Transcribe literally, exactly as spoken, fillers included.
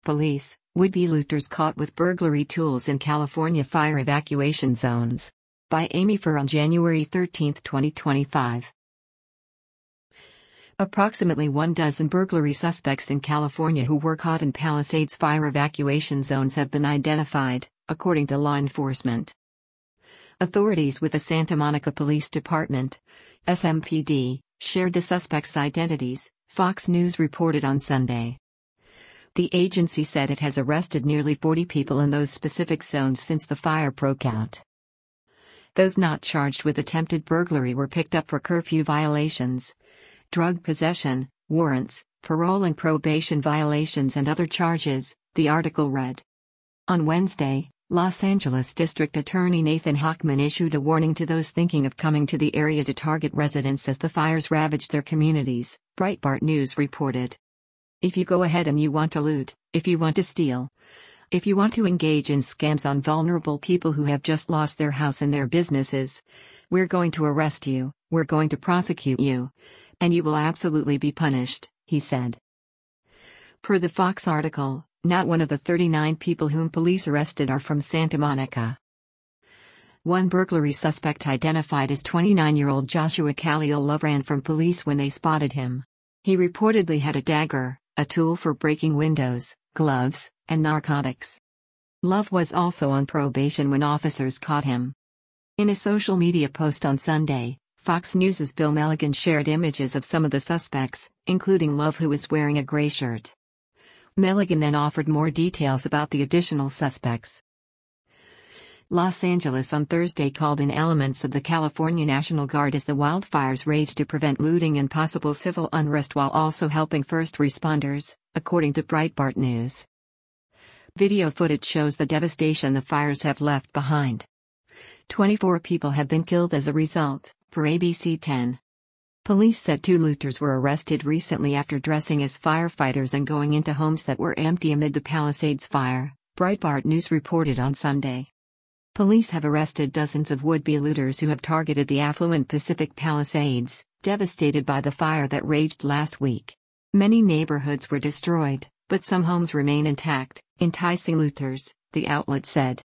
police, would-be looters caught with burglary tools in California fire evacuation zones. By Amy Fur on January thirteenth, twenty twenty-five. Approximately one dozen burglary suspects in California who were caught in Palisades fire evacuation zones have been identified, according to law enforcement. Authorities with the Santa Monica Police Department, S M P D, shared the suspects' identities, Fox News reported on Sunday. The agency said it has arrested nearly forty people in those specific zones since the fire broke out. Those not charged with attempted burglary were picked up for curfew violations, drug possession, warrants, parole and probation violations and other charges, the article read. On Wednesday, Los Angeles District Attorney Nathan Hochman issued a warning to those thinking of coming to the area to target residents as the fires ravaged their communities, Breitbart News reported. If you go ahead and you want to loot, if you want to steal, if you want to engage in scams on vulnerable people who have just lost their house and their businesses, we're going to arrest you, we're going to prosecute you, and you will absolutely be punished, he said. Per the Fox article, not one of the thirty-nine people whom police arrested are from Santa Monica. One burglary suspect identified as twenty-nine-year-old Joshua Khalil Love ran from police when they spotted him. He reportedly had a dagger, a tool for breaking windows, gloves, and narcotics. Love was also on probation when officers caught him. In a social media post on Sunday, Fox News' Bill Melligan shared images of some of the suspects, including Love, who was wearing a gray shirt. Melligan then offered more details about the additional suspects. Los Angeles on Thursday called in elements of the California National Guard as the wildfires raged to prevent looting and possible civil unrest while also helping first responders, according to Breitbart News. Video footage shows the devastation the fires have left behind. twenty-four people have been killed as a result, per A B C ten. Police said two looters were arrested recently after dressing as firefighters and going into homes that were empty amid the Palisades fire, Breitbart News reported on Sunday. Police have arrested dozens of would-be looters who have targeted the affluent Pacific Palisades, devastated by the fire that raged last week. Many neighborhoods were destroyed, but some homes remain intact, enticing looters, the outlet said.